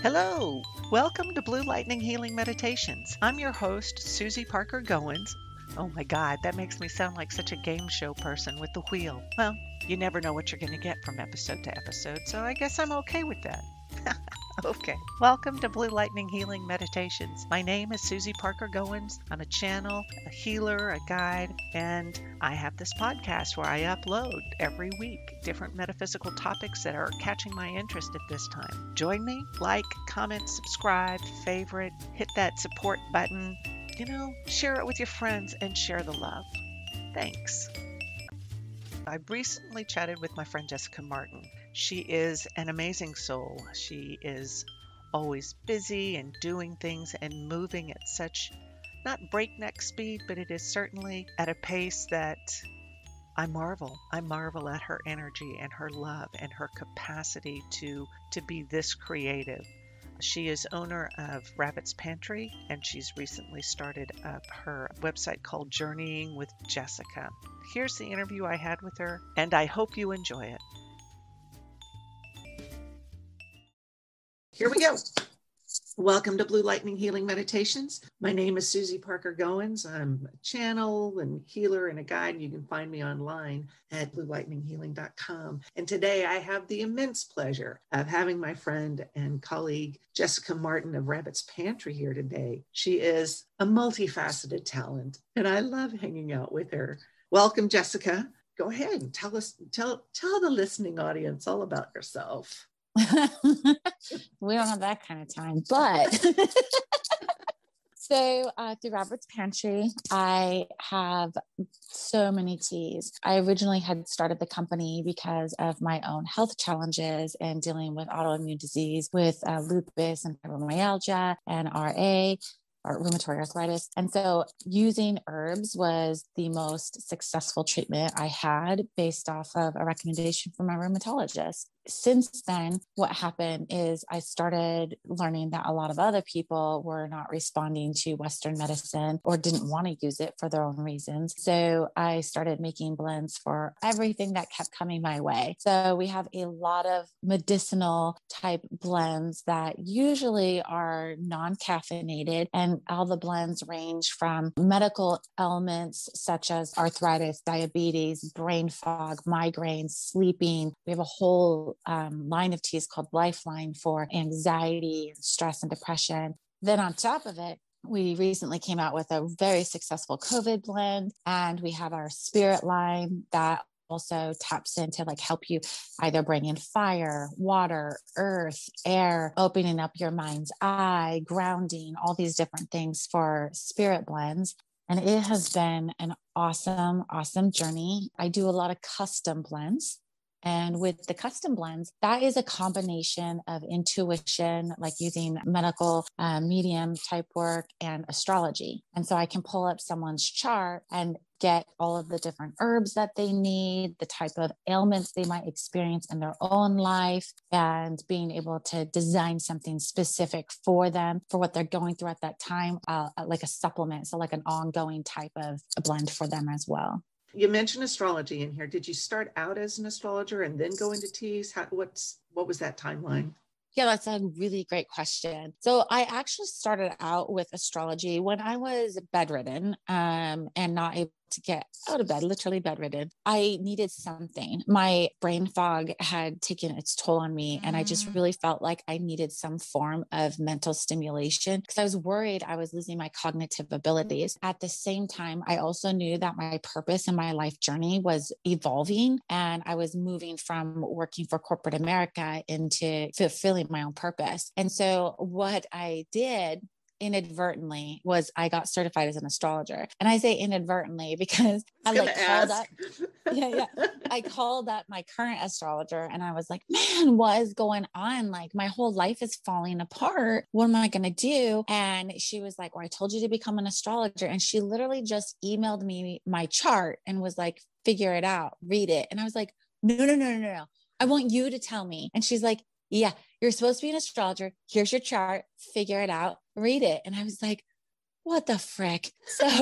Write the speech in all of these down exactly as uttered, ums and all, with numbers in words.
Hello, welcome to Blue Lightning Healing Meditations. I'm your host, Susie Parker Goins. Oh my God, that makes me sound like such a game show person with the wheel. Well, you never know what you're going to get from episode to episode, so I guess I'm okay with that. Okay, welcome to Blue Lightning Healing Meditations. My name is Susie Parker Goins. I'm a channel, a healer, a guide, and I have this podcast where I upload every week different metaphysical topics that are catching my interest at this time. Join me, like, comment, subscribe, favorite, hit that support button. You know, share it with your friends and share the love. Thanks. I recently chatted with my friend Jessica Martin. She is an amazing soul. She is always busy and doing things and moving at such, not breakneck speed, but it is certainly at a pace that I marvel. I marvel at her energy and her love and her capacity to, to be this creative. She is owner of Rabbit's Pantry, and she's recently started up her website called Journeying with Jessica. Here's the interview I had with her, and I hope you enjoy it. Here we go. Welcome to Blue Lightning Healing Meditations. My name is Susie Parker Goins. I'm a channel and healer and a guide. You can find me online at blue lightning healing dot com. And today I have the immense pleasure of having my friend and colleague Jessica Martin of Rabbit's Pantry here today. She is a multifaceted talent, and I love hanging out with her. Welcome, Jessica. Go ahead and tell us, tell, tell the listening audience all about yourself. We don't have that kind of time, but so uh, through Rabbit's Pantry, I have so many teas. I originally had started the company because of my own health challenges and dealing with autoimmune disease with uh, lupus and fibromyalgia and R A. Or rheumatoid arthritis. And so using herbs was the most successful treatment I had based off of a recommendation from my rheumatologist. Since then, what happened is I started learning that a lot of other people were not responding to Western medicine or didn't want to use it for their own reasons. So I started making blends for everything that kept coming my way. So we have a lot of medicinal type blends that usually are non-caffeinated, and all the blends range from medical elements such as arthritis, diabetes, brain fog, migraines, sleeping. We have a whole um, line of teas called Lifeline for anxiety, stress, and depression. Then on top of it, we recently came out with a very successful COVID blend, and we have our Spirit line that also taps into like help you either bring in fire, water, earth, air, opening up your mind's eye, grounding, all these different things for spirit blends. And it has been an awesome, awesome journey. I do a lot of custom blends. And with the custom blends, that is a combination of intuition, like using medical uh, medium type work and astrology. And so I can pull up someone's chart and get all of the different herbs that they need, the type of ailments they might experience in their own life, and being able to design something specific for them, for what they're going through at that time, uh, like a supplement. So like an ongoing type of a blend for them as well. You mentioned astrology in here. Did you start out as an astrologer and then go into teas? How, what's, what was that timeline? Yeah, that's a really great question. So I actually started out with astrology when I was bedridden um, and not able to get out of bed, literally bedridden. I needed something. My brain fog had taken its toll on me, and I just really felt like I needed some form of mental stimulation because I was worried I was losing my cognitive abilities. At the same time, I also knew that my purpose in my life journey was evolving, and I was moving from working for corporate America into fulfilling my own purpose. And so what I did inadvertently was I got certified as an astrologer. And I say inadvertently because I, I like called ask. up, yeah, yeah. I called up my current astrologer and I was like, man, what is going on? Like my whole life is falling apart. What am I going to do? And she was like, well, I told you to become an astrologer. And she literally just emailed me my chart and was like, figure it out, read it. And I was like, no, no, no, no, no. I want you to tell me. And she's like, yeah, you're supposed to be an astrologer. Here's your chart, figure it out, read it. And I was like, what the frick? So I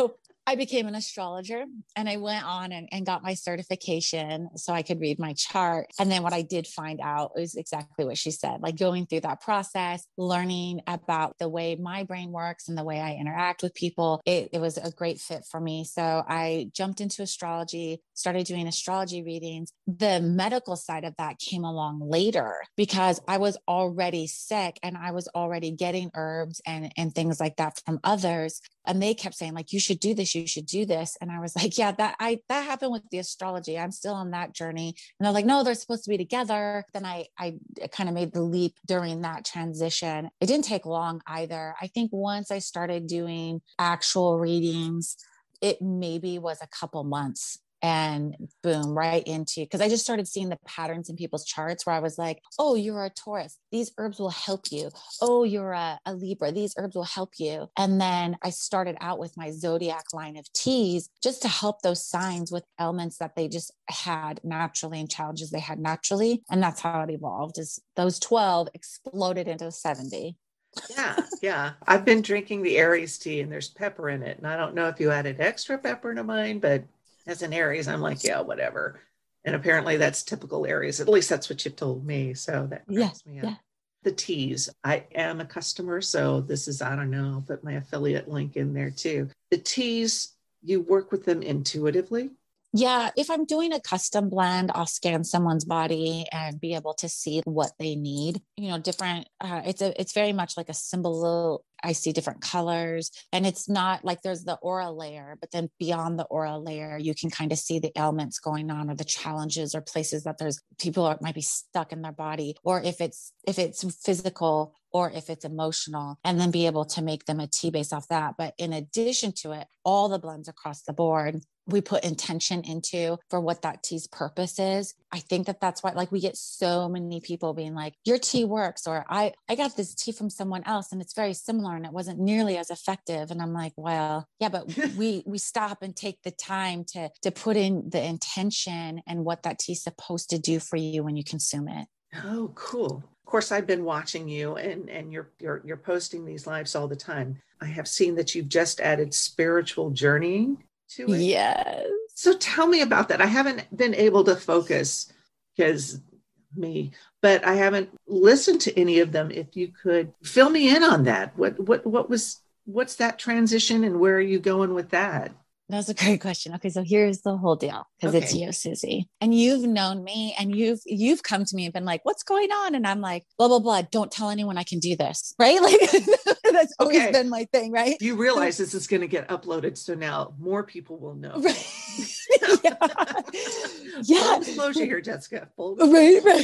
I became an astrologer and I went on and, and got my certification so I could read my chart. And then what I did find out was exactly what she said, like going through that process, learning about the way my brain works and the way I interact with people. It, it was a great fit for me. So I jumped into astrology, started doing astrology readings. The medical side of that came along later because I was already sick and I was already getting herbs and, and things like that from others. And they kept saying like, you should do this, you should do this. And I was like, yeah, that I, that happened with the astrology. I'm still on that journey. And they're like, no, they're supposed to be together. Then I, I kind of made the leap during that transition. It didn't take long either. I think once I started doing actual readings, it maybe was a couple months. And boom, right into, because I just started seeing the patterns in people's charts where I was like, oh, you're a Taurus. These herbs will help you. Oh, you're a, a Libra. These herbs will help you. And then I started out with my zodiac line of teas just to help those signs with ailments that they just had naturally and challenges they had naturally. And that's how it evolved, is those twelve exploded into seventy. Yeah, yeah. I've been drinking the Aries tea and there's pepper in it. And I don't know if you added extra pepper to mine, but as an Aries, I'm like, yeah, whatever. And apparently that's typical Aries. At least that's what you told me. So that cracks yeah, me up. Yeah. The teas, I am a customer. So this is, I don't know, I'll put my affiliate link in there too. The teas, you work with them intuitively? Yeah. If I'm doing a custom blend, I'll scan someone's body and be able to see what they need. You know, different, uh, it's a, it's very much like a symbol. I see different colors, and it's not like there's the aura layer, but then beyond the aura layer, you can kind of see the ailments going on or the challenges or places that there's people are, might be stuck in their body, or if it's, if it's physical or if it's emotional, and then be able to make them a tea based off that. But in addition to it, all the blends across the board, we put intention into for what that tea's purpose is. I think that that's why, like, we get so many people being like, your tea works, or I, I got this tea from someone else and it's very similar and it wasn't nearly as effective. And I'm like, well, yeah, but we, we stop and take the time to, to put in the intention and what that tea's supposed to do for you when you consume it. Oh, cool. Of course, I've been watching you and, and you're, you're, you're posting these lives all the time. I have seen that you've just added spiritual journeying to it. Yes. So tell me about that. I haven't been able to focus because me, but I haven't listened to any of them. If you could fill me in on that, what, what, what was, what's that transition and where are you going with that? That's a great question. Okay. So here's the whole deal. Cause okay. It's you, Susie, and you've known me and you've, you've come to me and been like, what's going on? And I'm like, blah, blah, blah. Don't tell anyone I can do this. Right. Like that's always okay. been my thing. Right. You realize this is going to get uploaded. So now more people will know. Right. yeah. yeah. Full disclosure here, Jessica. Full right. Right.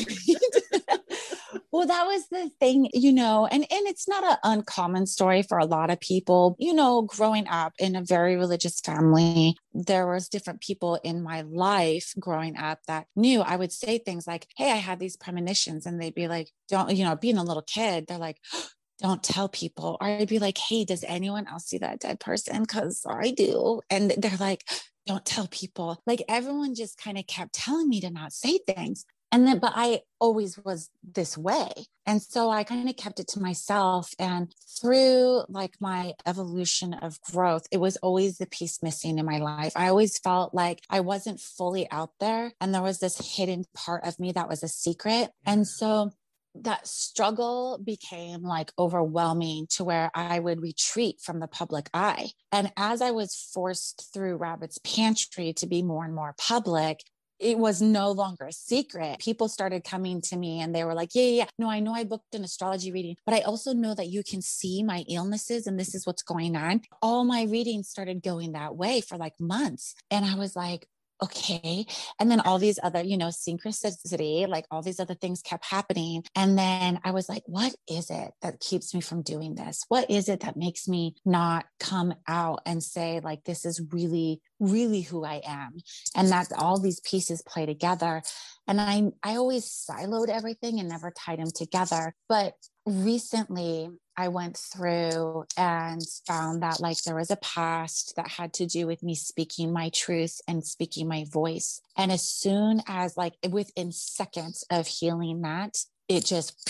Well, that was the thing, you know, and, and it's not an uncommon story for a lot of people, you know, growing up in a very religious family. There was different people in my life growing up that knew I would say things like, hey, I had these premonitions, and they'd be like, don't, you know, being a little kid, they're like, don't tell people. Or I'd be like, hey, does anyone else see that dead person? Cause I do. And they're like, don't tell people. Like everyone just kind of kept telling me to not say things. And then, but I always was this way. And so I kind of kept it to myself. And through like my evolution of growth, it was always the piece missing in my life. I always felt like I wasn't fully out there. And there was this hidden part of me that was a secret. And so that struggle became like overwhelming to where I would retreat from the public eye. And as I was forced through Rabbit's Pantry to be more and more public, it was no longer a secret. People started coming to me and they were like, yeah, yeah, yeah. No, I know I booked an astrology reading, but I also know that you can see my illnesses and this is what's going on. All my readings started going that way for like months. And I was like, okay. And then all these other, you know, synchronicity, like all these other things kept happening. And then I was like, what is it that keeps me from doing this? What is it that makes me not come out and say like, this is really, really who I am? And that all these pieces play together. And I, I always siloed everything and never tied them together. But recently I went through and found that like there was a past that had to do with me speaking my truth and speaking my voice. And as soon as like within seconds of healing that, it just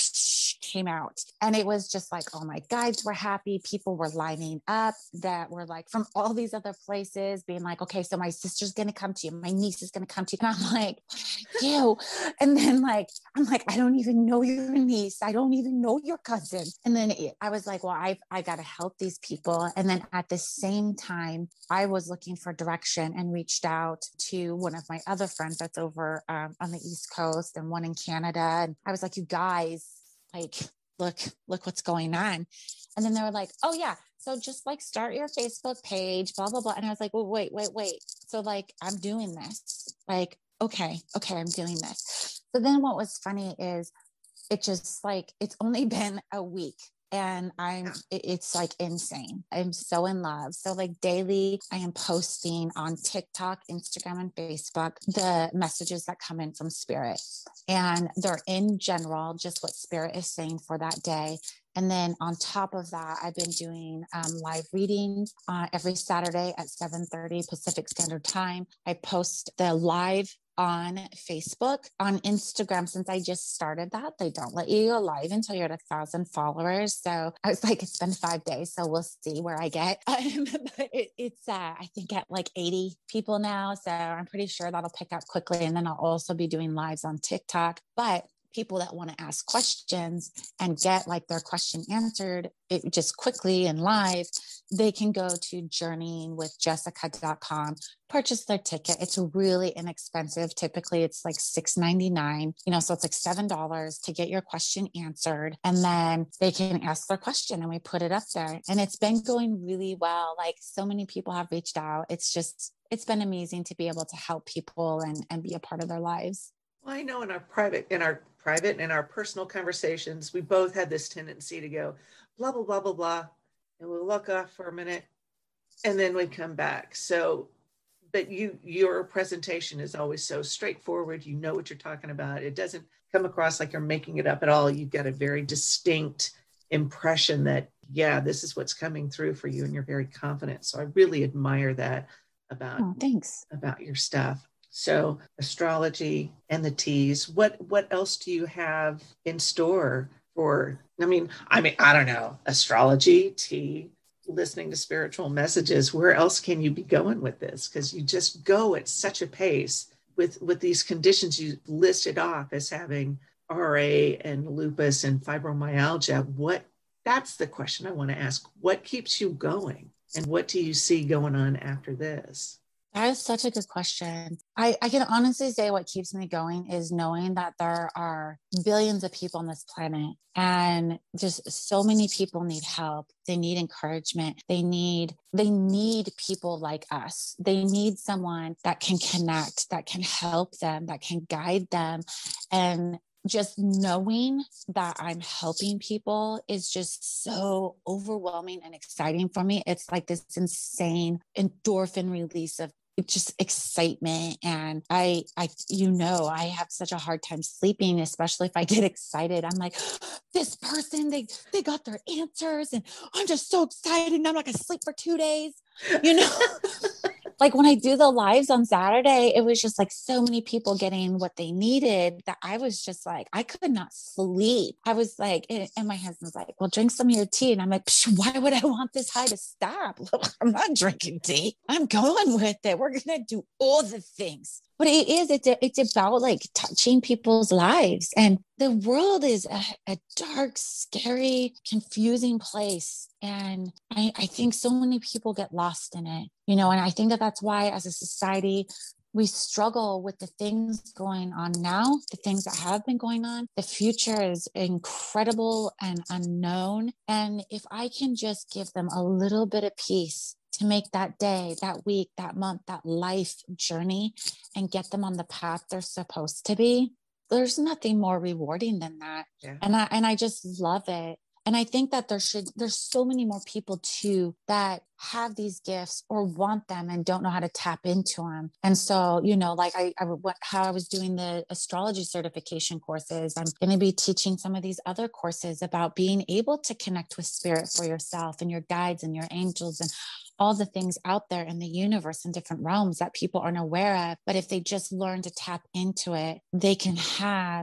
came out. And it was just like, oh, my guides were happy. People were lining up that were like from all these other places being like, okay, so my sister's going to come to you. My niece is going to come to you. And I'm like, what do I do? And then like, I'm like, I don't even know your niece. I don't even know your cousin. And then it, I was like, well, I've, I got to help these people. And then at the same time, I was looking for direction and reached out to one of my other friends that's over um, on the East Coast and one in Canada. And I was like, you guys, like, look, look what's going on. And then they were like, oh yeah. So just like start your Facebook page, blah, blah, blah. And I was like, well, wait, wait, wait. So like, I'm doing this. Like, okay, okay, I'm doing this. So then what was funny is it just like, it's only been a week and I'm, it, it's like insane. I'm so in love. So like daily I am posting on TikTok, Instagram, and Facebook, the messages that come in from Spirit, and they're in general, just what Spirit is saying for that day. And then on top of that, I've been doing um, live readings uh, every Saturday at seven thirty Pacific Standard Time. I post the live on Facebook. On Instagram, since I just started that, they don't let you go live until you're at a thousand followers. So I was like, it's been five days, so we'll see where I get. Um, but it, it's, uh, I think at like eighty people now. So I'm pretty sure that'll pick up quickly. And then I'll also be doing lives on TikTok. But people that want to ask questions and get like their question answered it just quickly and live, they can go to journeying with jessica dot com, purchase their ticket. It's really inexpensive. Typically it's like six ninety-nine, you know, so it's like seven dollars to get your question answered. And then they can ask their question and we put it up there, and it's been going really well. Like so many people have reached out. It's just, it's been amazing to be able to help people and, and be a part of their lives. Well, I know in our private, in our private and in our personal conversations, we both had this tendency to go blah, blah, blah, blah, blah. And we'll look off for a minute and then we come back. So, but you, your presentation is always so straightforward. You know what you're talking about. It doesn't come across like you're making it up at all. You've got a very distinct impression that, yeah, this is what's coming through for you. And you're very confident. So I really admire that about, oh, thanks. about your stuff. So astrology and the teas, what, what else do you have in store for, I mean, I mean, I don't know, astrology, tea, listening to spiritual messages, where else can you be going with this? Because you just go at such a pace with, with these conditions you listed off as having R A and lupus and fibromyalgia. What, that's the question I want to ask. What keeps you going? And what do you see going on after this? That is such a good question. I, I can honestly say what keeps me going is knowing that there are billions of people on this planet and just so many people need help. They need encouragement. They need, they need people like us. They need someone that can connect, that can help them, that can guide them. And just knowing that I'm helping people is just so overwhelming and exciting for me. It's like this insane endorphin release of just excitement. And I, I, you know, I have such a hard time sleeping, especially if I get excited. I'm like, this person, they, they got their answers and I'm just so excited. And I'm not going to sleep for two days, you know? Like when I do the lives on Saturday, it was just like so many people getting what they needed that I was just like, I could not sleep. I was like, and my husband's like, well, drink some of your tea. And I'm like, why would I want this high to stop? I'm not drinking tea. I'm going with it. We're going to do all the things. But it is, it's, a, it's about like touching people's lives. And the world is a, a dark, scary, confusing place. And I, I think so many people get lost in it, you know, and I think that that's why as a society, we struggle with the things going on now, the things that have been going on. The future is incredible and unknown. And if I can just give them a little bit of peace to make that day, that week, that month, that life journey and get them on the path they're supposed to be, there's nothing more rewarding than that. Yeah. And I, and I just love it. And I think that there should, there's so many more people too that have these gifts or want them and don't know how to tap into them. And so, you know, like I, I what, how I was doing the astrology certification courses, I'm going to be teaching some of these other courses about being able to connect with spirit for yourself and your guides and your angels and all the things out there in the universe and different realms that people aren't aware of. But if they just learn to tap into it, they can have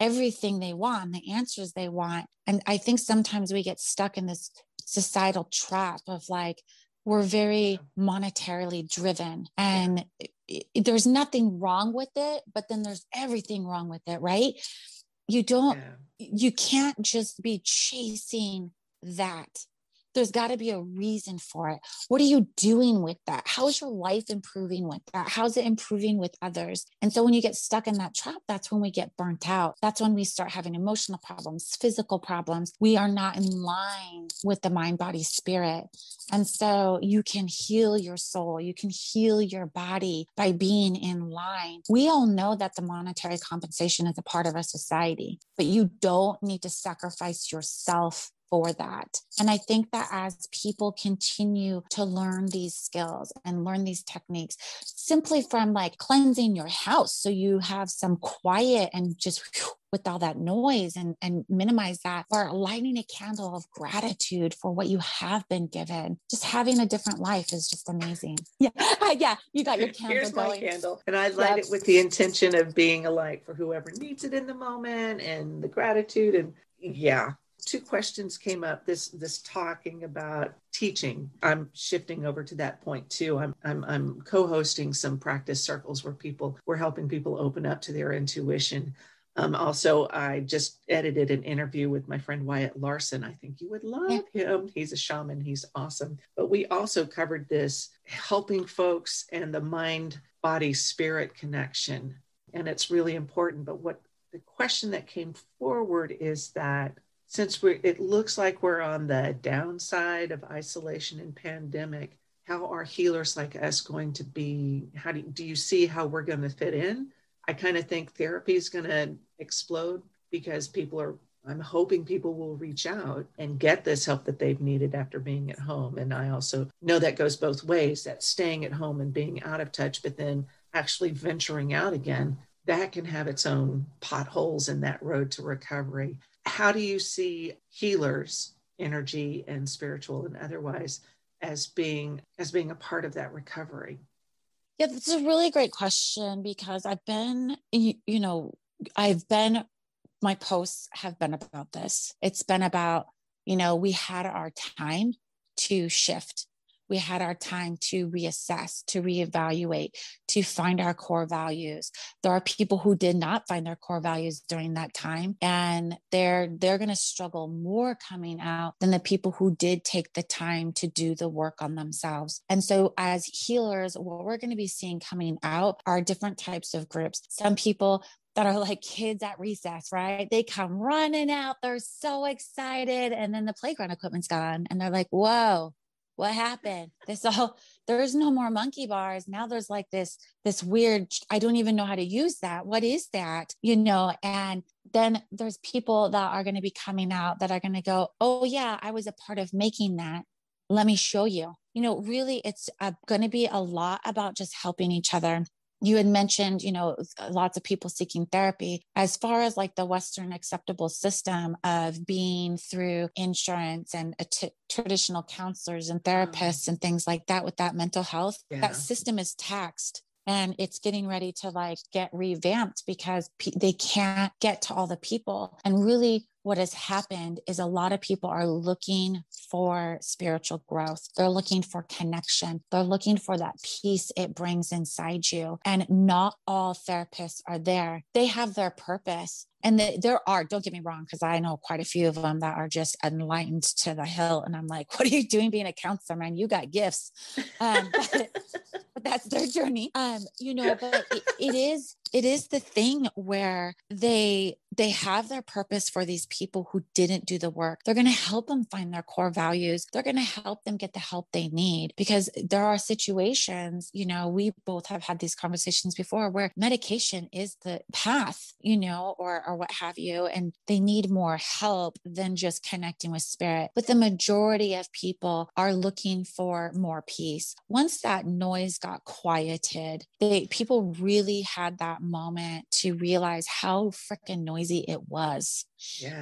everything they want, the answers they want. And I think sometimes we get stuck in this societal trap of like, we're very monetarily driven, and yeah. it, it, there's nothing wrong with it, but then there's everything wrong with it, right? You don't, yeah. you can't just be chasing that. There's got to be a reason for it. What are you doing with that? How is your life improving with that? How's it improving with others? And so when you get stuck in that trap, that's when we get burnt out. That's when we start having emotional problems, physical problems. We are not in line with the mind, body, spirit. And so you can heal your soul. You can heal your body by being in line. We all know that the monetary compensation is a part of our society, but you don't need to sacrifice yourself for that. And I think that as people continue to learn these skills and learn these techniques, simply from like cleansing your house so you have some quiet and just whew, with all that noise and, and minimize that, or lighting a candle of gratitude for what you have been given. Just having a different life is just amazing. Yeah. Yeah. You got your candle Here's going. my candle. And I light yep. it with the intention of being a light for whoever needs it in the moment, and the gratitude. And yeah. Two questions came up this this talking about teaching. I'm shifting over to that point too. I'm I'm I'm co-hosting some practice circles where people we're helping people open up to their intuition. Um, also, I just edited an interview with my friend Wyatt Larson. I think you would love him. He's a shaman. He's awesome. But we also covered this helping folks and the mind, body, spirit connection. And it's really important. But what the question that came forward is that since we it looks like we're on the downside of isolation and pandemic, how are healers like us going to be? How do, do you see how we're going to fit in? I kind of think therapy is going to explode because people are, I'm hoping people will reach out and get this help that they've needed after being at home. And I also know that goes both ways, that staying at home and being out of touch, but then actually venturing out again, that can have its own potholes in that road to recovery. How do you see healers, energy and spiritual and otherwise, as being as being a part of that recovery? Yeah, that's a really great question, because I've been, you, you know, I've been, my posts have been about this. It's been about, you know, we had our time to shift. We had our time to reassess, to reevaluate, to find our core values. There are people who did not find their core values during that time, and they're they're going to struggle more coming out than the people who did take the time to do the work on themselves. And so as healers, what we're going to be seeing coming out are different types of groups. Some people that are like kids at recess, right? They come running out. They're so excited. And then the playground equipment's gone. And they're like, whoa, what happened? This all, there's no more monkey bars. Now there's like this, this weird, I don't even know how to use that. What is that? You know, and then there's people that are going to be coming out that are going to go, oh yeah, I was a part of making that. Let me show you. You know, really, it's uh, going to be a lot about just helping each other. You had mentioned, you know, lots of people seeking therapy. As far as like the Western acceptable system of being through insurance and a t- traditional counselors and therapists and things like that with that mental health, yeah. that system is taxed. And it's getting ready to like get revamped because pe- they can't get to all the people. And really what has happened is a lot of people are looking for spiritual growth. They're looking for connection. They're looking for that peace it brings inside you. And not all therapists are there. They have their purpose. And the, there are, don't get me wrong, because I know quite a few of them that are just enlightened to the hill. And I'm like, what are you doing being a counselor, man? You got gifts. Um, but, but that's their journey. Um, you know, but it, it is, it is the thing where they, they have their purpose for these people who didn't do the work. They're going to help them find their core values. They're going to help them get the help they need, because there are situations, you know, we both have had these conversations before where medication is the path, you know, or, or what have you, and they need more help than just connecting with spirit. But the majority of people are looking for more peace. Once that noise got quieted, they, people really had that moment to realize how freaking noisy it was. Yeah. And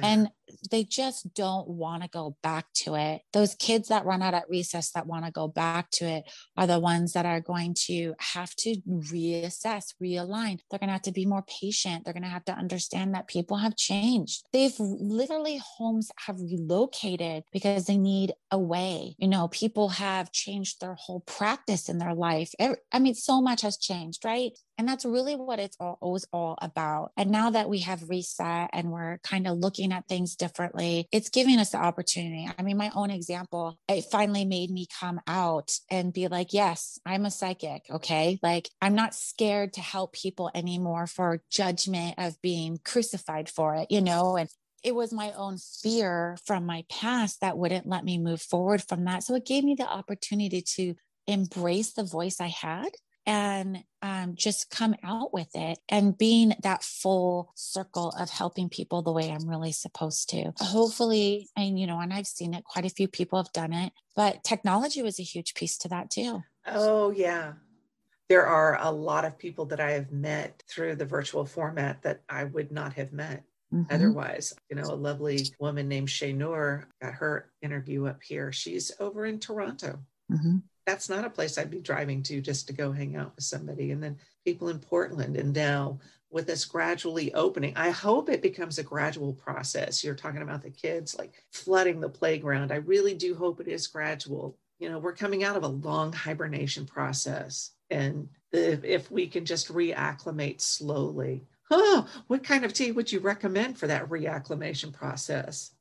they just don't want to go back to it. Those kids that run out at recess that want to go back to it are the ones that are going to have to reassess, realign. They're going to have to be more patient. They're going to have to understand that people have changed. They've literally, homes have relocated because they need a way. You know, people have changed their whole practice in their life. I mean, so much has changed, right? And that's really what it's all, always all about. And now that we have reset and we're kind of looking at things differently, it's giving us the opportunity. I mean, my own example, it finally made me come out and be like, yes, I'm a psychic. Okay. Like, I'm not scared to help people anymore for judgment of being crucified for it, you know, and it was my own fear from my past that wouldn't let me move forward from that. So it gave me the opportunity to embrace the voice I had and um, just come out with it and being that full circle of helping people the way I'm really supposed to. Hopefully, and you know, and I've seen it, quite a few people have done it, but technology was a huge piece to that too. Oh, yeah. There are a lot of people that I have met through the virtual format that I would not have met mm-hmm. otherwise. You know, a lovely woman named Shay Noor, got her interview up here. She's over in Toronto. Mm-hmm. That's not a place I'd be driving to just to go hang out with somebody. And then people in Portland. And now with this gradually opening, I hope it becomes a gradual process. You're talking about the kids like flooding the playground. I really do hope it is gradual. You know, we're coming out of a long hibernation process. And if, if we can just reacclimate slowly. Oh, what kind of tea would you recommend for that reacclimation process?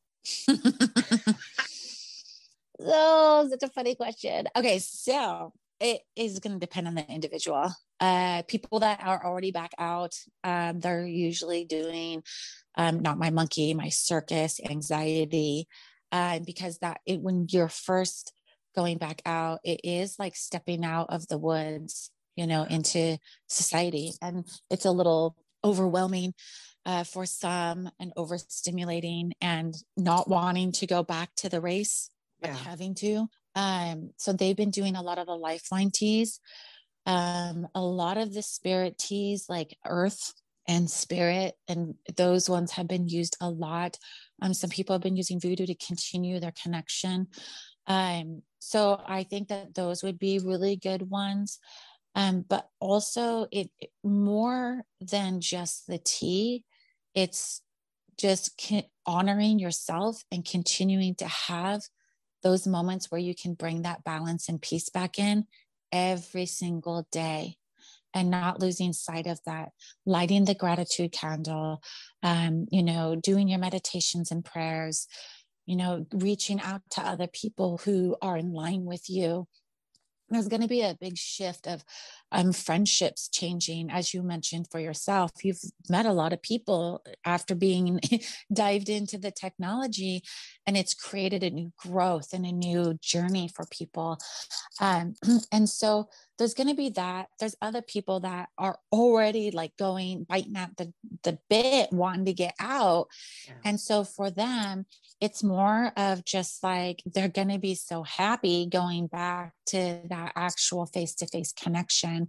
Oh, such a funny question. Okay, so it is going to depend on the individual. Uh, people that are already back out, um, they're usually doing um, not my monkey, my circus, anxiety, uh, because that it, when you're first going back out, it is like stepping out of the woods, you know, into society, and it's a little overwhelming uh, for some and overstimulating and not wanting to go back to the race. But yeah. having to. Um, so they've been doing a lot of the lifeline teas, um, a lot of the spirit teas like earth and spirit, and those ones have been used a lot. Um, some people have been using voodoo to continue their connection. Um, so I think that those would be really good ones. Um, but also it, it more than just the tea, it's just con- honoring yourself and continuing to have those moments where you can bring that balance and peace back in every single day and not losing sight of that, lighting the gratitude candle, um, you know, doing your meditations and prayers, you know, reaching out to other people who are in line with you. There's going to be a big shift of um, friendships changing, as you mentioned for yourself. You've met a lot of people after being dived into the technology, and it's created a new growth and a new journey for people. Um, and so there's going to be that. There's other people that are already like going, biting at the, the bit, wanting to get out. Yeah. And so for them, it's more of just like, they're going to be so happy going back to that actual face-to-face connection.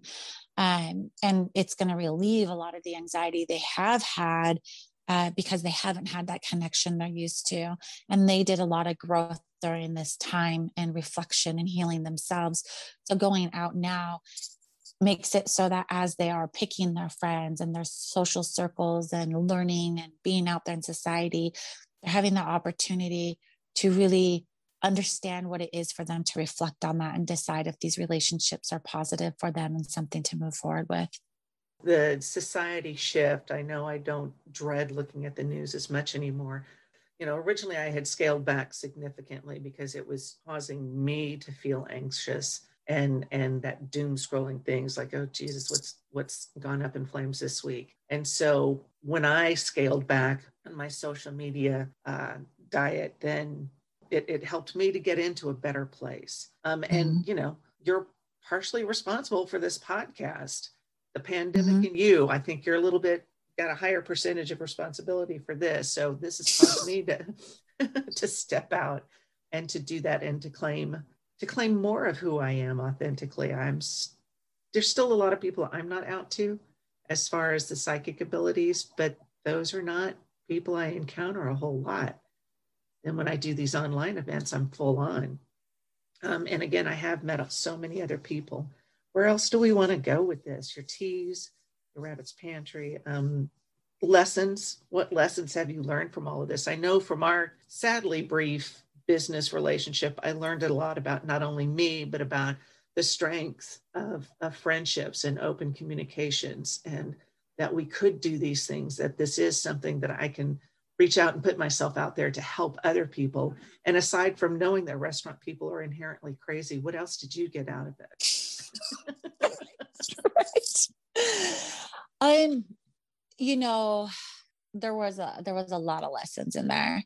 Um, and it's going to relieve a lot of the anxiety they have had uh, because they haven't had that connection they're used to. And they did a lot of growth during this time and reflection and healing themselves. So going out now makes it so that as they are picking their friends and their social circles and learning and being out there in society, they're having the opportunity to really understand what it is for them to reflect on that and decide if these relationships are positive for them and something to move forward with. The society shift, I know I don't dread looking at the news as much anymore. You know, originally I had scaled back significantly because it was causing me to feel anxious and and that doom scrolling things like, oh, Jesus, what's what's gone up in flames this week? And so when I scaled back on my social media uh, diet, then it, it helped me to get into a better place. Um, and, mm-hmm. you know, you're partially responsible for this podcast. The pandemic mm-hmm. and you, I think you're a little bit got a higher percentage of responsibility for this. So this has caused me to, to step out and to do that and to claim, to claim more of who I am authentically. I'm, there's still a lot of people I'm not out to as far as the psychic abilities, but those are not people I encounter a whole lot. then when I do these online events, I'm full on. Um, and again, I have met so many other people. Where else do we want to go with this? Your teas, the Rabbit's Pantry, um, lessons. What lessons have you learned from all of this? I know from our sadly brief business relationship, I learned a lot about not only me, but about the strength of, of friendships and open communications, and that we could do these things, that this is something that I can reach out and put myself out there to help other people. And aside from knowing that restaurant people are inherently crazy, what else did you get out of it? Right. Um, you know, there was a there was a lot of lessons in there.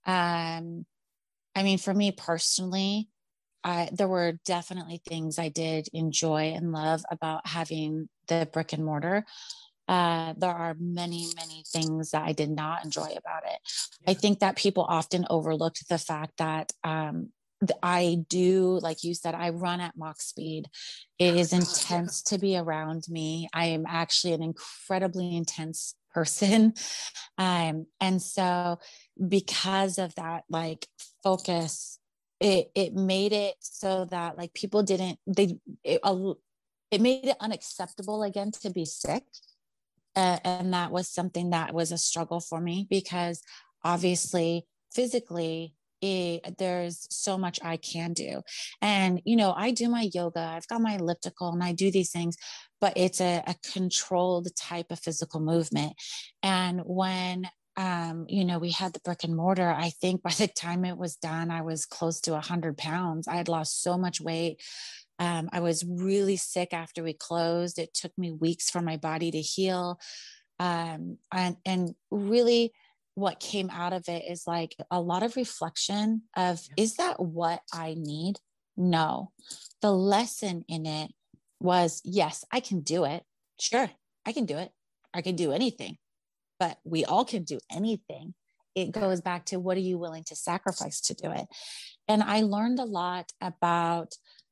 Um, I mean, for me personally, I, there were definitely things I did enjoy and love about having the brick and mortar. Uh, there are many, many things that I did not enjoy about it. Yeah. I think that people often overlooked the fact that um, I do, like you said, I run at Mach speed. It is intense yeah. to be around me. I am actually an incredibly intense person. Um, and so because of that, like focus, it, it made it so that like people didn't, they, it, it made it unacceptable again to be sick. Uh, and that was something that was a struggle for me, because obviously physically it, there's so much I can do. And, you know, I do my yoga, I've got my elliptical, and I do these things, but it's a, a controlled type of physical movement. And when, um, you know, we had the brick and mortar, I think by the time it was done, I was close to a hundred pounds. I had lost so much weight. Um, I was really sick after we closed. It took me weeks for my body to heal. Um, and, and really what came out of it is like a lot of reflection of, is that what I need? No. The lesson in it was, yes, I can do it. Sure, I can do it. I can do anything, but we all can do anything. It goes back to, what are you willing to sacrifice to do it? And I learned a lot about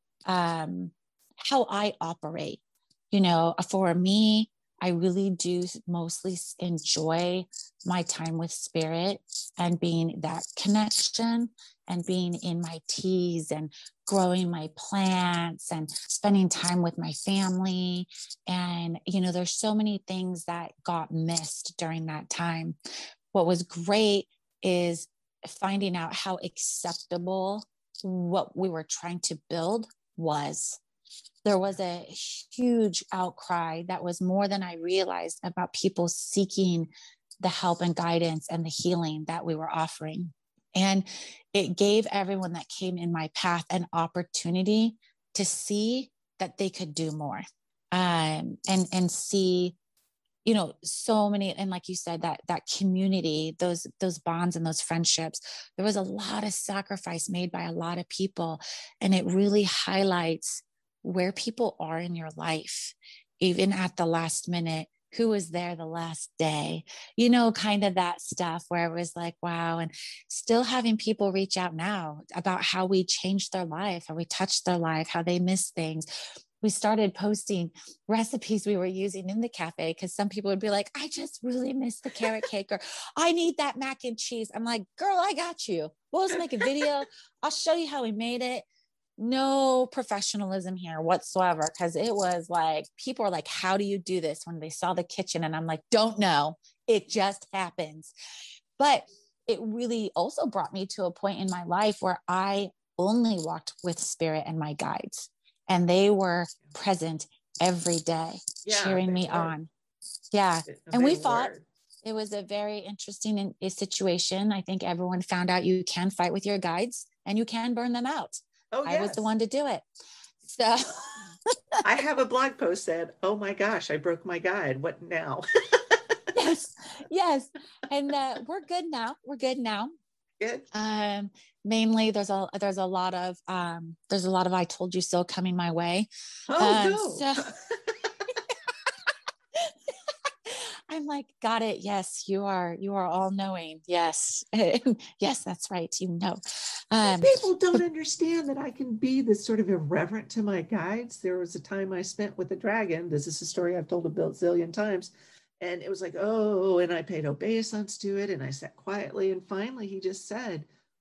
um, how I operate. You know, for me, I really do mostly enjoy my time with spirit and being that connection and being in my teas and growing my plants and spending time with my family. And, you know, there's so many things that got missed during that time. What was great is finding out how acceptable what we were trying to build was. There was a huge outcry that was more than I realized about people seeking the help and guidance and the healing that we were offering. And it gave everyone that came in my path an opportunity to see that they could do more, um, and, and see, you know, so many, and like you said, that, that community, those, those bonds and those friendships, there was a lot of sacrifice made by a lot of people. And it really highlights where people are in your life, even at the last minute, who was there the last day, you know, kind of that stuff where it was like, wow. And still having people reach out now about how we changed their life, how we touched their life, how they miss things. We started posting recipes we were using in the cafe, because some people would be like, I just really miss the carrot cake, or I need that mac and cheese. I'm like, girl, I got you. We'll just make a video. I'll show you how we made it. No professionalism here whatsoever, because it was like, people are like, how do you do this, when they saw the kitchen? And I'm like, don't know. It just happens. But it really also brought me to a point in my life where I only walked with spirit and my guides. And they were present every day, yeah, cheering me were. on. Yeah. And we fought. Were. It was a very interesting in, a situation. I think everyone found out you can fight with your guides and you can burn them out. Oh, yes. I was the one to do it. So I have a blog post said, oh my gosh, I broke my guide. What now? Yes. Yes. And uh, we're good now. We're good now. Good. Um, mainly there's a, there's a lot of, um, there's a lot of, I told you so coming my way. Oh um, no. So I'm like, got it. Yes, you are, you are all knowing. Yes. Yes, that's right. You know, um, people don't understand that I can be this sort of irreverent to my guides. There was a time I spent with a dragon. This is a story I've told a bazillion times. And it was like, oh, and I paid obeisance to it. And I sat quietly. And finally he just said,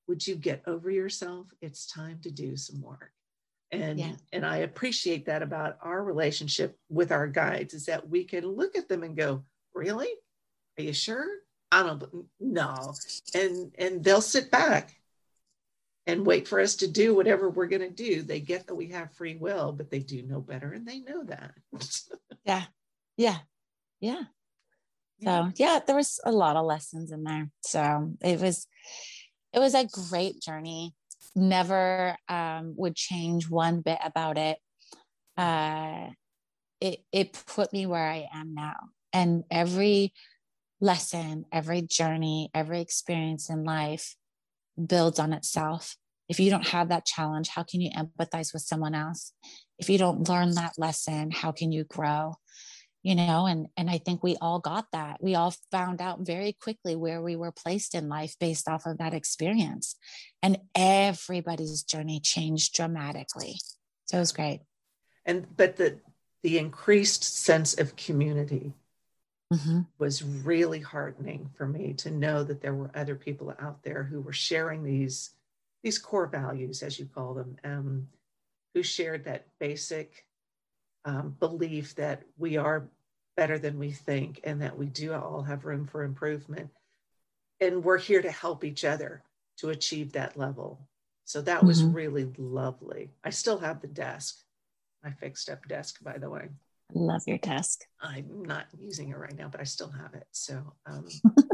would you get over yourself? It's time to do some work. And, Yeah. and I appreciate that about our relationship with our guides, is that we can look at them and go, really? Are you sure? I don't know. And, and they'll sit back and wait for us to do whatever we're going to do. They get that we have free will, but they do know better, and they know that. Yeah. Yeah. Yeah. So yeah, there was a lot of lessons in there. So it was, it was a great journey. Never um, would change one bit about it. Uh, it, it put me where I am now. And every lesson, every journey, every experience in life builds on itself. If you don't have that challenge, how can you empathize with someone else? If you don't learn that lesson, how can you grow? You know, and, and I think we all got that. We all found out very quickly where we were placed in life based off of that experience. And everybody's journey changed dramatically. So it was great. And, but the, the increased sense of community mm-hmm. was really heartening for me to know that there were other people out there who were sharing these, these core values, as you call them, um, who shared that basic Um, belief that we are better than we think, and that we do all have room for improvement. And we're here to help each other to achieve that level. So that was mm-hmm. really lovely. I still have the desk, my fixed up desk, by the way. I love your desk. I'm not using it right now, but I still have it. So, um,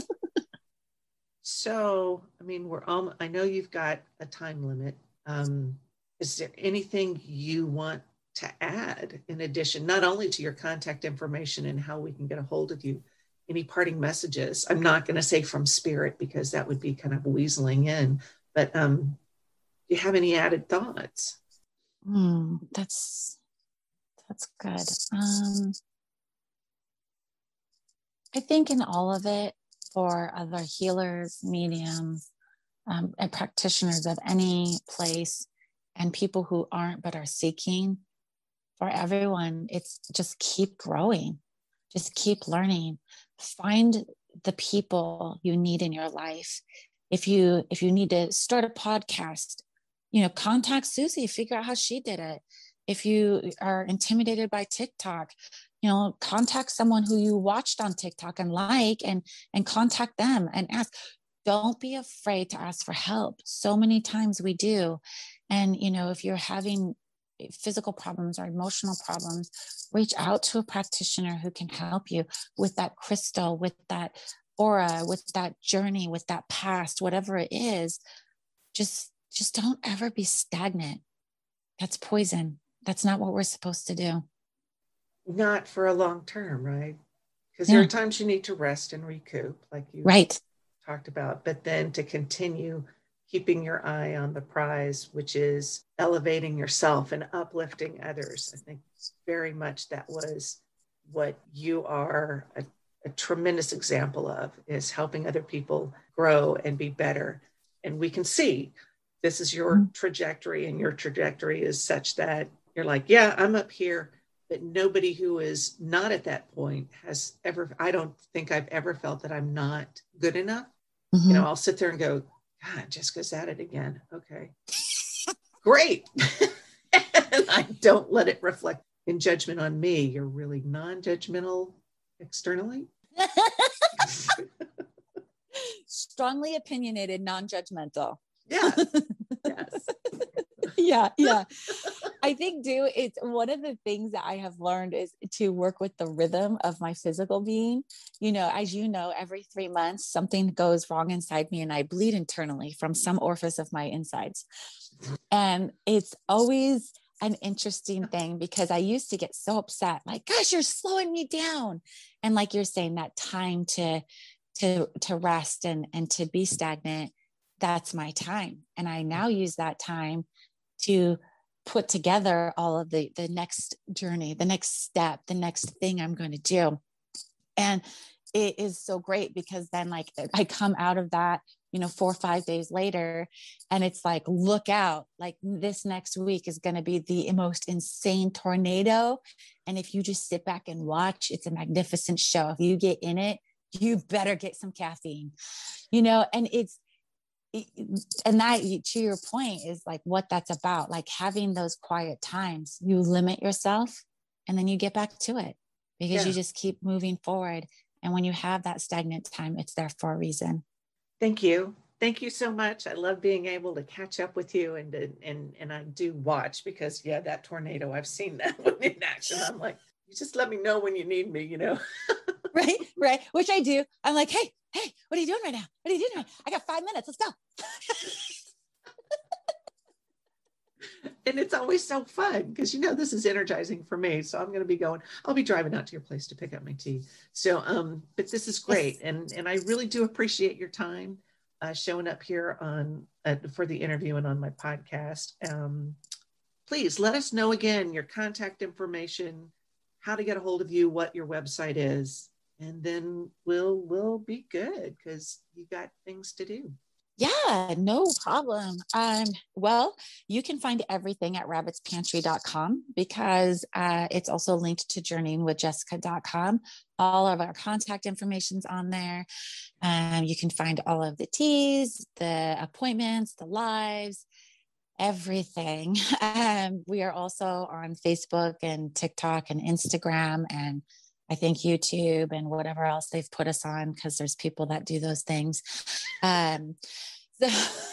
so, I mean, we're all, I know you've got a time limit. Um, is there anything you want to add in addition, not only to your contact information and how we can get a hold of you, any parting messages? I'm not going to say from spirit, because that would be kind of weaseling in, but um, do you have any added thoughts? Mm, that's, that's good. Um, I think in all of it, for other healers, mediums, um, and practitioners of any place, and people who aren't but are seeking, for everyone, it's just keep growing, just keep learning, find the people you need in your life. If you, if you need to start a podcast, you know, contact Susie, figure out how she did it. If you are intimidated by TikTok, you know, contact someone who you watched on TikTok and like, and, and contact them and ask. Don't be afraid to ask for help. So many times we do. And, you know, if you're having physical problems or emotional problems, reach out to a practitioner who can help you with that crystal, with that aura, with that journey, with that past, whatever it is. Just, just don't ever be stagnant. That's poison. That's not what we're supposed to do. Not for a long term, right? Because Yeah. there are times you need to rest and recoup, like you right. talked about, but then to continue keeping your eye on the prize, which is elevating yourself and uplifting others. I think very much that was what you are a, a tremendous example of, is helping other people grow and be better. And we can see this is your mm-hmm. trajectory, and your trajectory is such that you're like, yeah, I'm up here, but nobody who is not at that point has ever, I don't think I've ever felt that I'm not good enough. Mm-hmm. You know, I'll sit there and go, God, Jessica's at it again. Okay, great. And I don't let it reflect in judgment on me. You're really non-judgmental externally. Strongly opinionated, non-judgmental. Yeah. Yes. yeah. Yeah. I think, too, it's one of the things that I have learned is to work with the rhythm of my physical being. You know, as you know, every three months, something goes wrong inside me and I bleed internally from some orifice of my insides. And it's always an interesting thing, because I used to get so upset, like, gosh, you're slowing me down. And like you're saying, that time to, to, to rest and, and to be stagnant, that's my time. And I now use that time to put together all of the, the next journey, the next step, the next thing I'm going to do. And it is so great, because then like I come out of that, you know, four or five days later, and it's like, look out, like this next week is going to be the most insane tornado. And if you just sit back and watch, it's a magnificent show. If you get in it, you better get some caffeine, you know, and it's, and that, to your point, is like what that's about, like having those quiet times. You limit yourself and then you get back to it because Yeah. you just keep moving forward. And when you have that stagnant time, it's there for a reason. Thank you. Thank you so much. I love being able to catch up with you, and and and I do watch because yeah, that tornado, I've seen that one in action. I'm like, you just let me know when you need me, you know. Right, right. Which I do. I'm like, hey, hey, what are you doing right now? What are you doing right now? I got five minutes. Let's go. And it's always so fun because you know this is energizing for me. So I'm going to be going. I'll be driving out to your place to pick up my tea. So, um, but this is great, Yes. and and I really do appreciate your time uh, showing up here on uh, for the interview and on my podcast. Um, please let us know again your contact information, how to get a hold of you, what your website is, and then we'll we'll be good because you got things to do. Yeah, no problem. Um, well, you can find everything at rabbits pantry dot com because uh, it's also linked to journeying with jessica dot com. All of our contact information's on there. Um, you can find all of the teas, the appointments, the lives, everything. Um, we are also on Facebook and TikTok and Instagram and I think YouTube and whatever else they've put us on because there's people that do those things. Um, so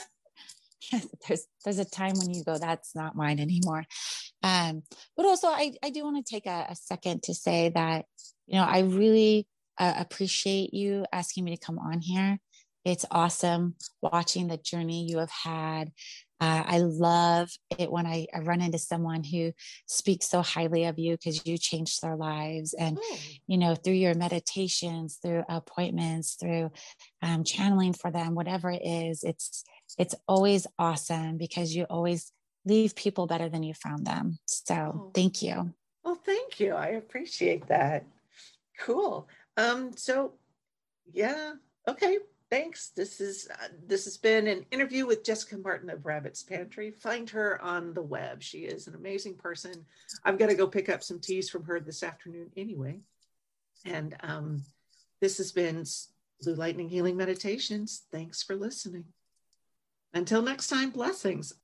there's there's a time when you go, that's not mine anymore. Um, but also, I, I do want to take a, a second to say that, you know, I really uh, appreciate you asking me to come on here. It's awesome watching the journey you have had. Uh, I love it when I, I run into someone who speaks so highly of you because you changed their lives. And, Oh. you know, through your meditations, through appointments, through um, channeling for them, whatever it is, it's, it's always awesome because you always leave people better than you found them. So Oh. thank you. Well, thank you. I appreciate that. Cool. Um, so yeah, okay. Thanks. This is uh, this has been an interview with Jessica Martin of Rabbits Pantry. Find her on the web. She is an amazing person. I've got to go pick up some teas from her this afternoon anyway. And um, this has been Blue Lightning Healing Meditations. Thanks for listening. Until next time, blessings.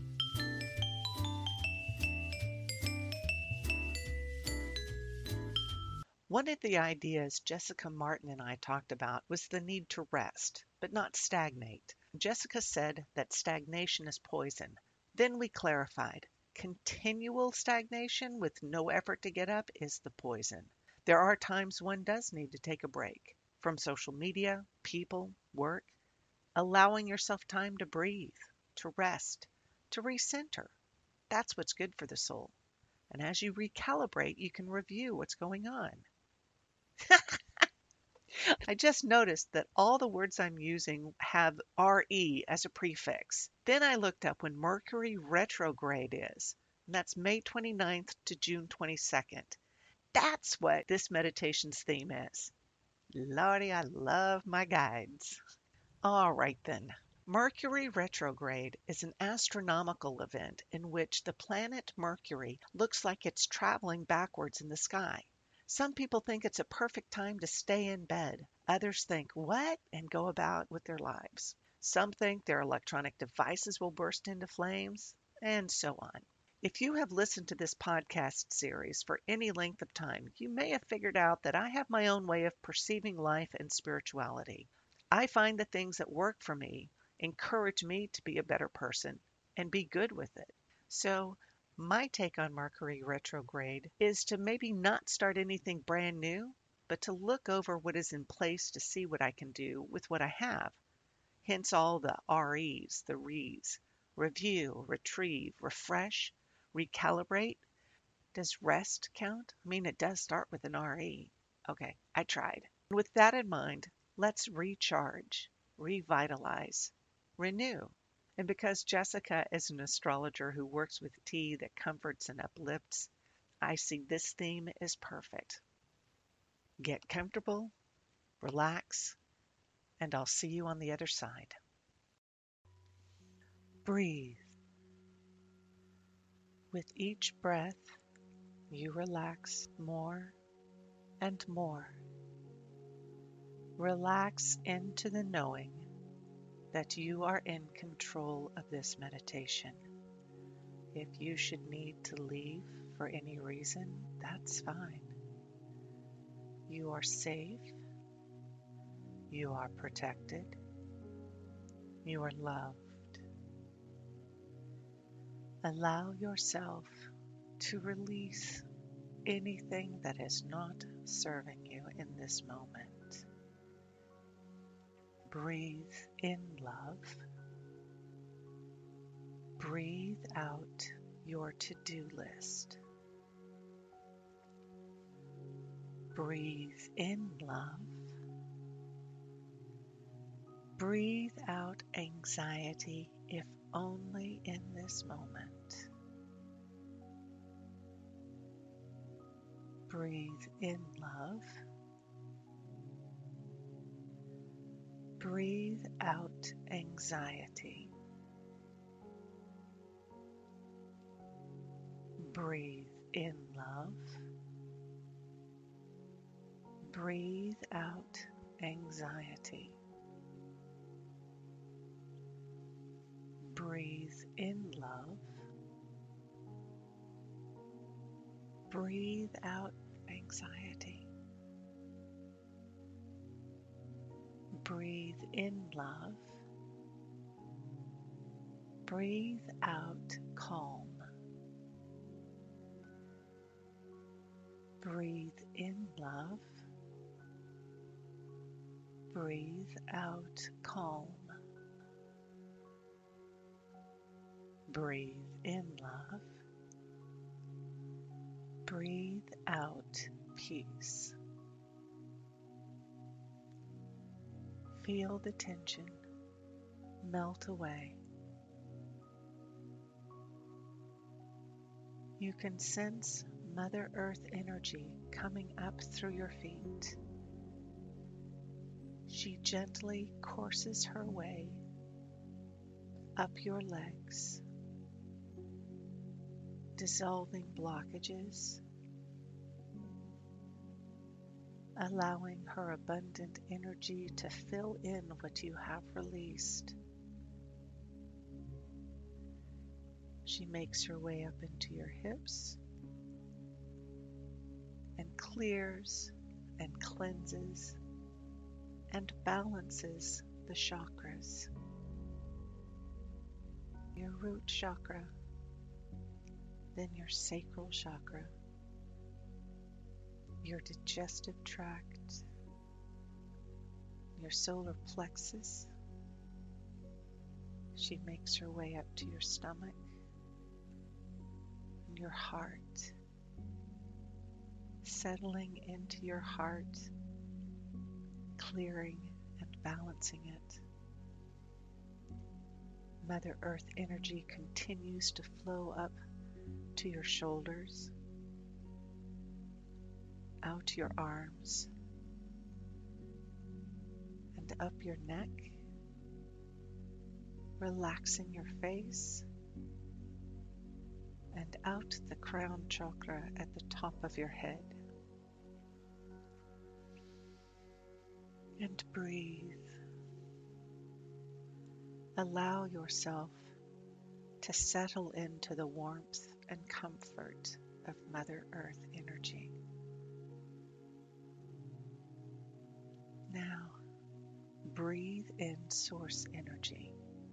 One of the ideas Jessica Martin and I talked about was the need to rest, but not stagnate. Jessica said that stagnation is poison. Then we clarified, continual stagnation with no effort to get up is the poison. There are times one does need to take a break from social media, people, work, allowing yourself time to breathe, to rest, to recenter. That's what's good for the soul. And as you recalibrate, you can review what's going on. I just noticed that all the words I'm using have R E as a prefix. Then I looked up when Mercury retrograde is, and that's May twenty-ninth to June twenty-second. That's what this meditation's theme is. Lordy, I love my guides. All right then. Mercury retrograde is an astronomical event in which the planet Mercury looks like it's traveling backwards in the sky. Some people think it's a perfect time to stay in bed. Others think, what? And go about with their lives. Some think their electronic devices will burst into flames, and so on. If you have listened to this podcast series for any length of time, you may have figured out that I have my own way of perceiving life and spirituality. I find the things that work for me encourage me to be a better person and be good with it. So, my take on Mercury retrograde is to maybe not start anything brand new, but to look over what is in place to see what I can do with what I have. Hence all the R Es, the Res. Review, retrieve, refresh, recalibrate. Does rest count? I mean, it does start with an R E. Okay, I tried. With that in mind, let's recharge, revitalize, renew. And because Jessica is an astrologer who works with tea that comforts and uplifts, I see this theme is perfect. Get comfortable, relax, and I'll see you on the other side. Breathe. With each breath, you relax more and more. Relax into the knowing that you are in control of this meditation. If you should need to leave for any reason, that's fine. You are safe. You are protected. You are loved. Allow yourself to release anything that is not serving you in this moment. Breathe in love. Breathe out your to-do list. Breathe in love. Breathe out anxiety, if only in this moment. Breathe in love. Breathe out anxiety. Breathe in love. Breathe out anxiety. Breathe in love. Breathe out anxiety. Breathe in love. Breathe out calm. Breathe in love. Breathe out calm. Breathe in love. Breathe out peace. Feel the tension melt away. You can sense Mother Earth energy coming up through your feet. She gently courses her way up your legs, dissolving blockages, allowing her abundant energy to fill in what you have released. She makes her way up into your hips and clears and cleanses and balances the chakras. Your root chakra, then your sacral chakra, your digestive tract, your solar plexus. She makes her way up to your stomach and your heart, settling into your heart, clearing and balancing it. Mother Earth energy continues to flow up to your shoulders, out your arms, and up your neck, relaxing your face, and out the crown chakra at the top of your head. And breathe. Allow yourself to settle into the warmth and comfort of Mother Earth energy. Now, breathe in source energy.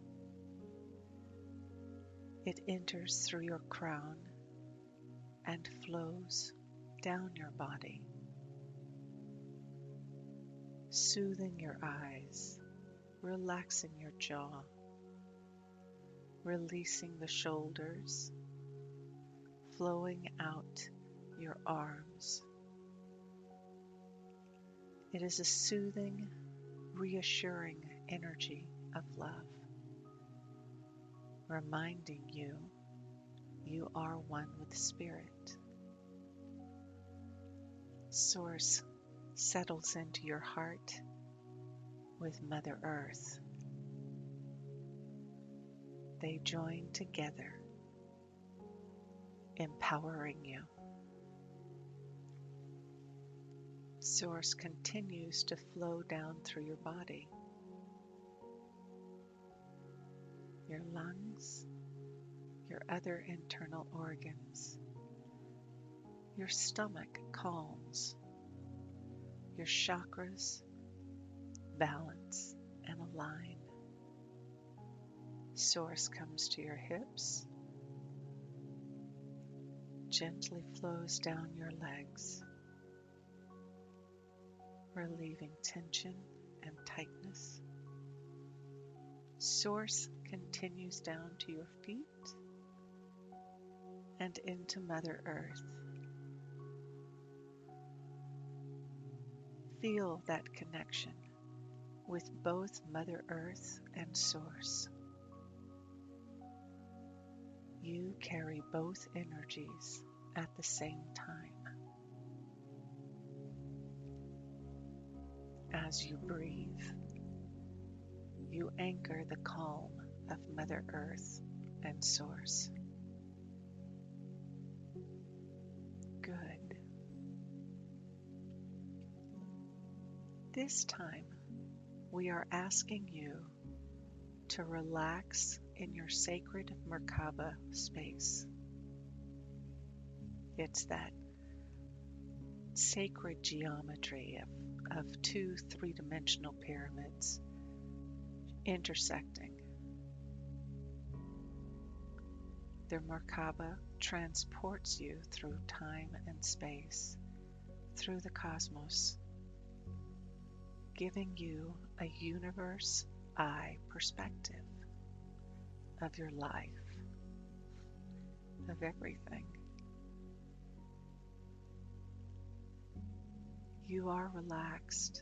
It enters through your crown and flows down your body, soothing your eyes, relaxing your jaw, releasing the shoulders, flowing out your arms. It is a soothing, reassuring energy of love, reminding you you are one with Spirit. Source settles into your heart with Mother Earth. They join together, empowering you. Source continues to flow down through your body, your lungs, your other internal organs. Your stomach calms, your chakras balance and align. Source comes to your hips, gently flows down your legs, relieving tension and tightness. Source continues down to your feet and into Mother Earth. Feel that connection with both Mother Earth and Source. You carry both energies at the same time. As you breathe, you anchor the calm of Mother Earth and Source. Good. This time, we are asking you to relax in your sacred Merkaba space. It's that sacred geometry of, of two three-dimensional pyramids intersecting. The Merkaba transports you through time and space, through the cosmos, giving you a universe eye perspective of your life, of everything. You are relaxed.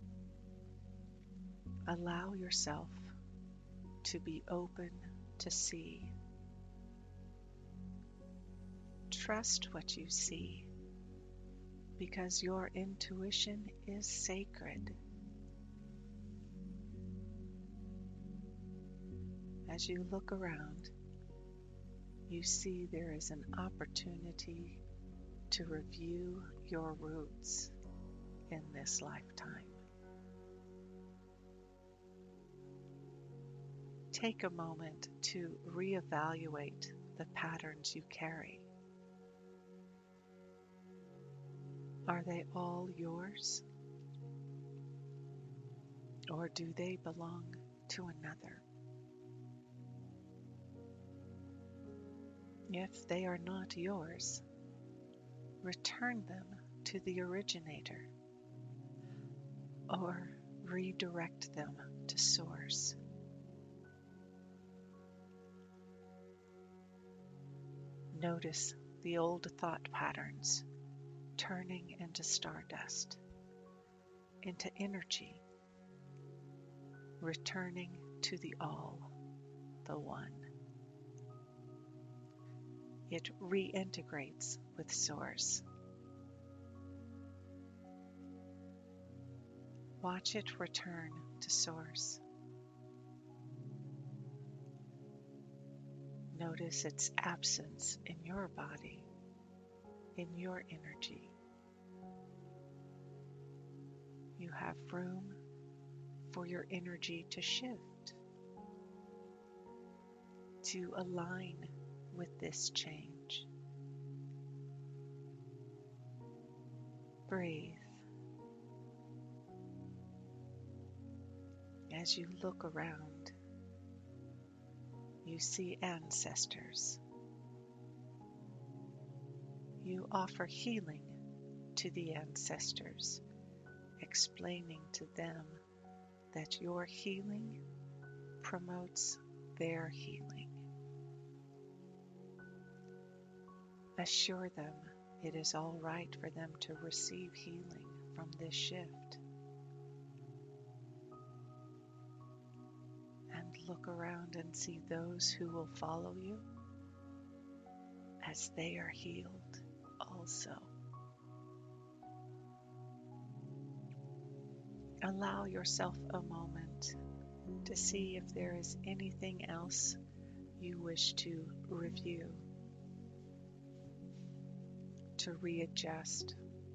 Allow yourself to be open to see. Trust what you see, because your intuition is sacred. As you look around, you see there is an opportunity to review your roots in this lifetime. Take a moment to reevaluate the patterns you carry. Are they all yours? Or do they belong to another? If they are not yours, return them to the originator or redirect them to Source. Notice the old thought patterns turning into stardust, into energy, returning to the All, the One. It reintegrates with Source. Watch it return to Source. Notice its absence in your body, in your energy. You have room for your energy to shift, to align with this change. Breathe. As you look around, you see ancestors. You offer healing to the ancestors, explaining to them that your healing promotes their healing. Assure them it is all right for them to receive healing from this shift. And look around and see those who will follow you as they are healed also. Allow yourself a moment to see if there is anything else you wish to review, to readjust,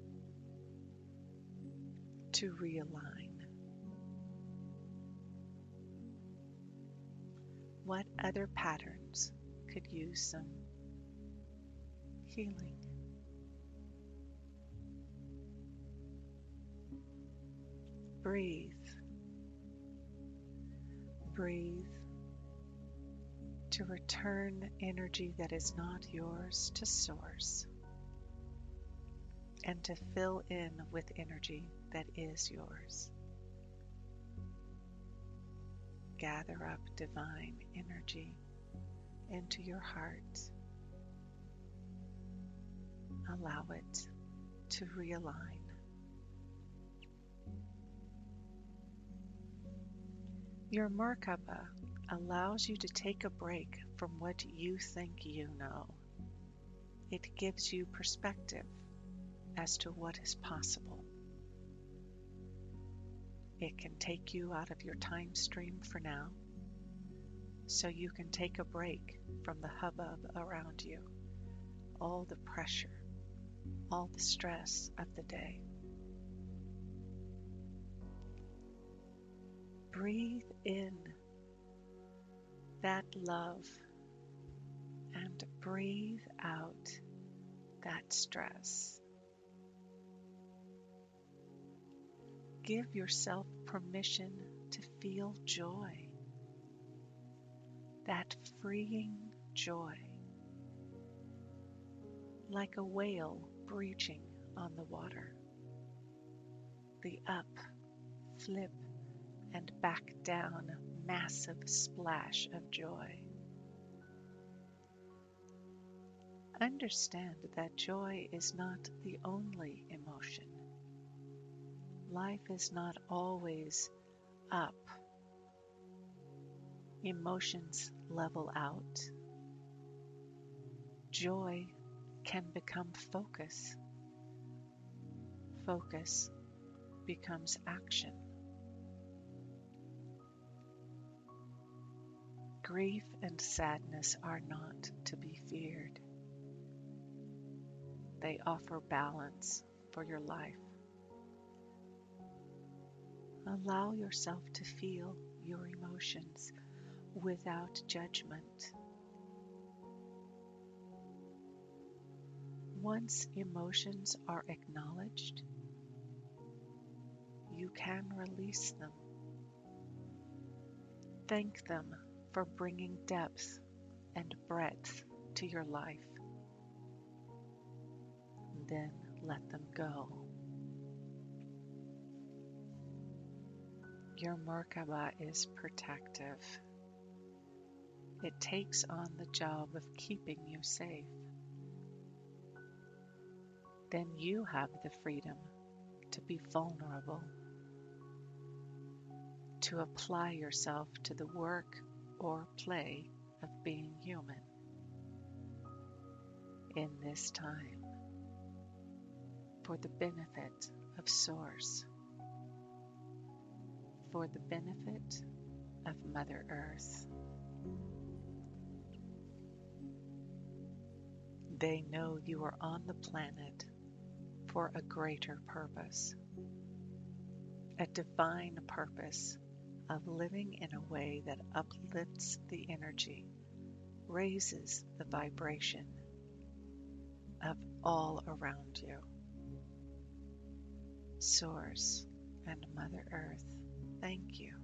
to realign. What other patterns could use some healing. Breathe. Breathe to return energy that is not yours to source, and to fill in with energy that is yours. Gather up divine energy into your heart. Allow it to realign. Your Merkaba allows you to take a break from what you think you know. It gives you perspective as to what is possible. It can take you out of your time stream for now, so you can take a break from the hubbub around you, all the pressure, all the stress of the day. Breathe in that love and breathe out that stress. Give yourself permission to feel joy, that freeing joy, like a whale breaching on the water. The up, flip, and back down massive splash of joy. Understand that joy is not the only emotion. Life is not always up. Emotions level out. Joy can become focus. Focus becomes action. Grief and sadness are not to be feared. They offer balance for your life. Allow yourself to feel your emotions without judgment. Once emotions are acknowledged, you can release them. Thank them for bringing depth and breadth to your life. Then let them go. Your Merkaba is protective. It takes on the job of keeping you safe. Then you have the freedom to be vulnerable, to apply yourself to the work or play of being human in this time for the benefit of Source, for the benefit of Mother Earth. They know you are on the planet for a greater purpose, a divine purpose of living in a way that uplifts the energy, raises the vibration of all around you. Source and Mother Earth, thank you.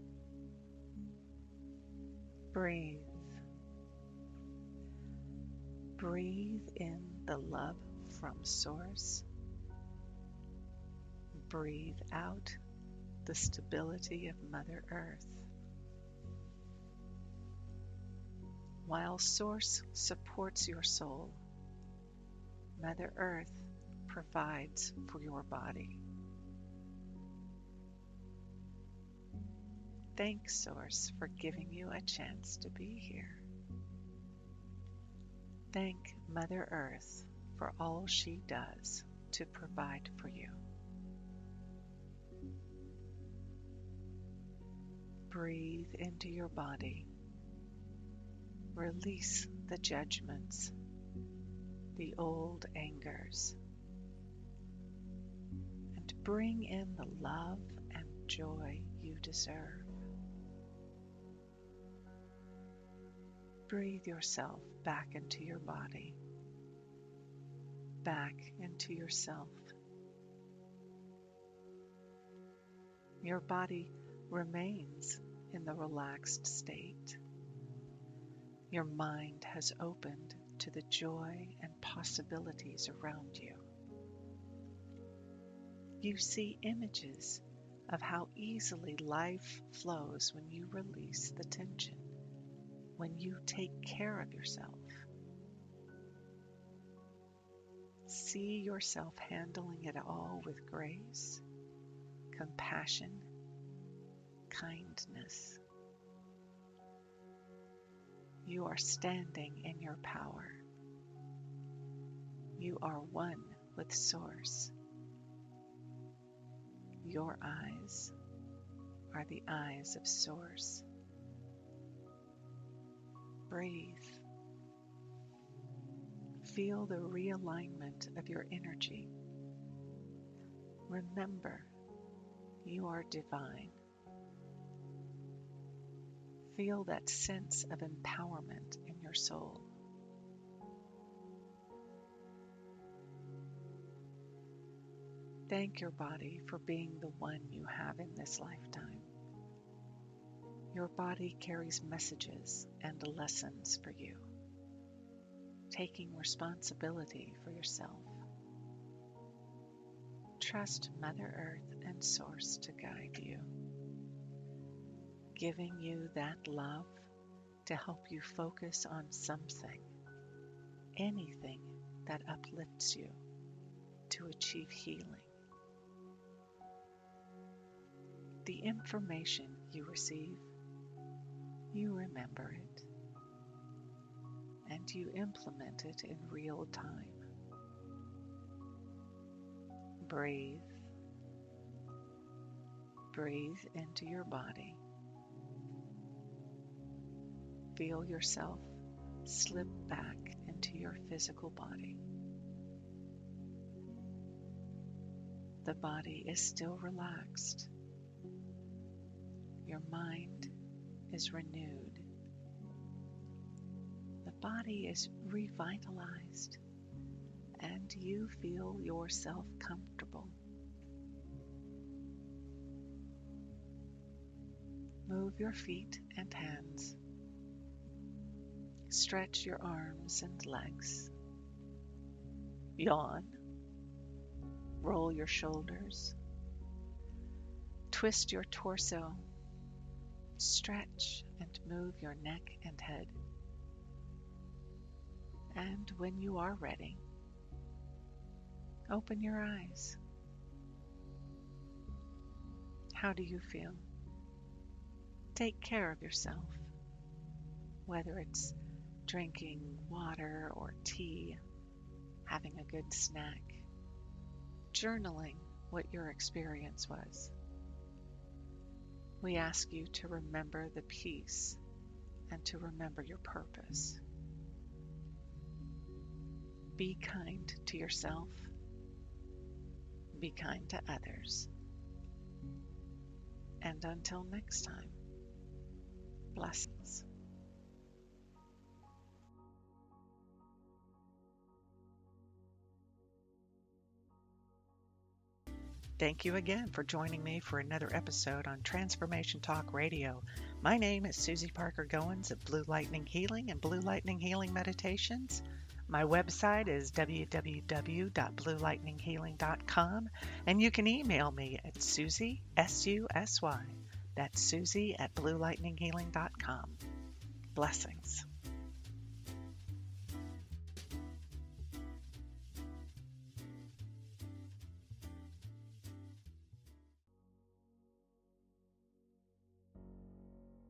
Breathe. Breathe in the love from Source. Breathe out the stability of Mother Earth. While Source supports your soul, Mother Earth provides for your body. Thank Source for giving you a chance to be here. Thank Mother Earth for all she does to provide for you. Breathe into your body. Release the judgments, the old angers, and bring in the love and joy you deserve. Breathe yourself back into your body, back into yourself. Your body remains in the relaxed state. Your mind has opened to the joy and possibilities around you. You see images of how easily life flows when you release the tension, when you take care of yourself. See yourself handling it all with grace, compassion, kindness. You are standing in your power. You are one with Source. Your eyes are the eyes of Source. Breathe. Feel the realignment of your energy. Remember, you are divine. Feel that sense of empowerment in your soul. Thank your body for being the one you have in this lifetime. Your body carries messages and lessons for you, taking responsibility for yourself. Trust Mother Earth and Source to guide you, giving you that love to help you focus on something, anything that uplifts you to achieve healing. The information you receive, you remember it, and you implement it in real time. Breathe. Breathe into your body. Feel yourself slip back into your physical body. The body is still relaxed. Your mind is renewed. The body is revitalized, and you feel yourself comfortable. Move your feet and hands. Stretch your arms and legs. Yawn. Roll your shoulders. Twist your torso. Stretch and move your neck and head. And when you are ready, open your eyes. How do you feel? Take care of yourself, whether it's drinking water or tea, having a good snack, journaling what your experience was. We ask you to remember the peace and to remember your purpose. Be kind to yourself. Be kind to others. And until next time, blessings. Thank you again for joining me for another episode on Transformation Talk Radio. My name is Susie Parker Goins of Blue Lightning Healing and Blue Lightning Healing Meditations. My website is w w w dot blue lightning healing dot com, and you can email me at Susie, S U S Y. That's Susie at blue lightning healing dot com. Blessings.